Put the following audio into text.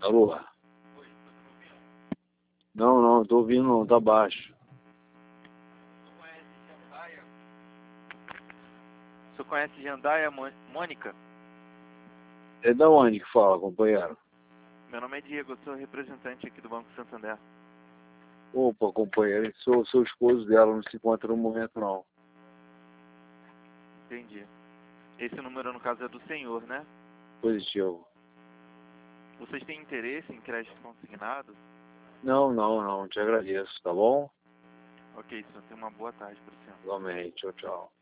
Alô? Não, não, tô ouvindo não, tá baixo. O senhor conhece Jandaia Mônica? É da onde que fala, companheiro? Meu nome é Diego, eu sou representante aqui do Banco Santander. Opa, companheiro, sou esposo dela, não se encontra no momento não. Entendi. Esse número, no caso, é do senhor, né? Positivo. Vocês têm interesse em crédito consignado? Não, não, não, te agradeço, tá bom? Ok, senhor. Tenha uma boa tarde para o senhor. Igualmente, tchau, tchau.